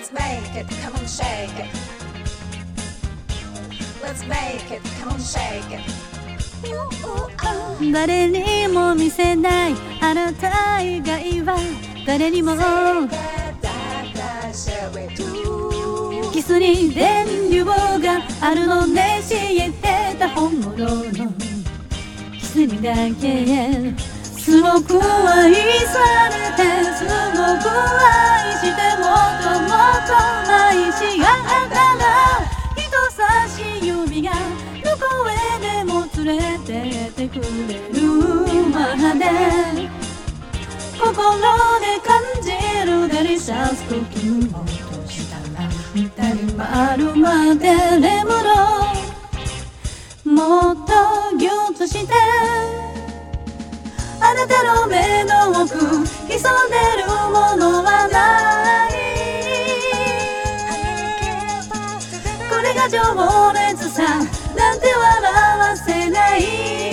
Let's make it, come on shake it. Let's make it, come on shake it. 誰にも見せないあなた以外は誰にもキスに電流があるのね知ってた本物のキスにだけすごく愛されてすごく愛してもっともっと愛し合ったら人差し指がどこへでも連れてってくれるまで心で感じるデリシャスクッキングをとしたら二人回るまで眠ろうもっとギュッとしてあなたの目の奥潜んでるものはないこれが情熱さなんて笑わせない